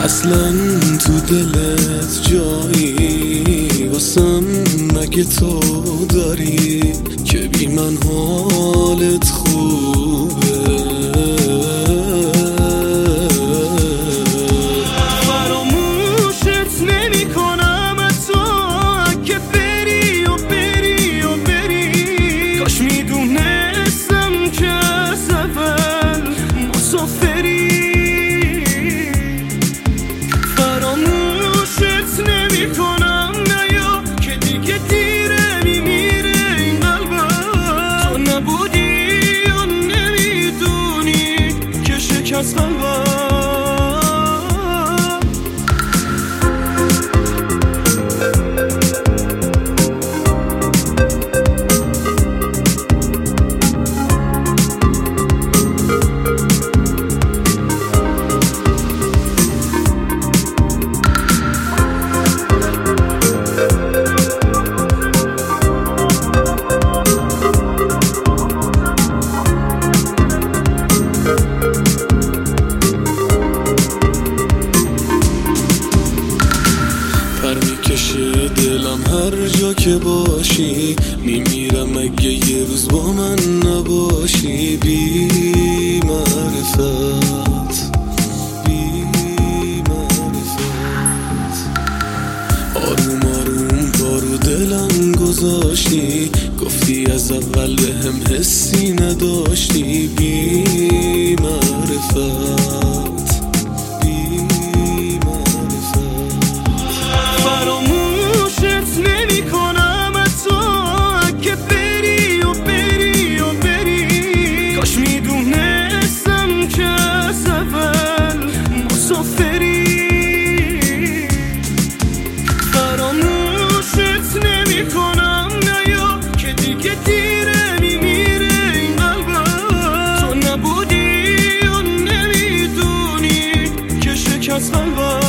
اصلا تو دلت جایی واسم مگه تو داری که بی من حالت خوبه؟ فراموشت نمی کنم حتی که بری و بری و بری. کاش میدونستم که از اول مسافری. فراموشت نمی کنم نیا که دیگه دیره میمیره این قلبم. تو نبودی و نمیدونی که شکست قلبم. میکشه دلم هر جا که باشی، میمیرم اگه یه روز با من نباشی. بی معرفت بی معرفت آروم آروم بارو دلم گذاشتی، گفتی از اول به هم حسی نداشتی. بی معرفت فراموشت نمی کنم نیا که دیگه دیره میمیره این قلبم. تو نبودی و نمیدونی که شکست قلبم.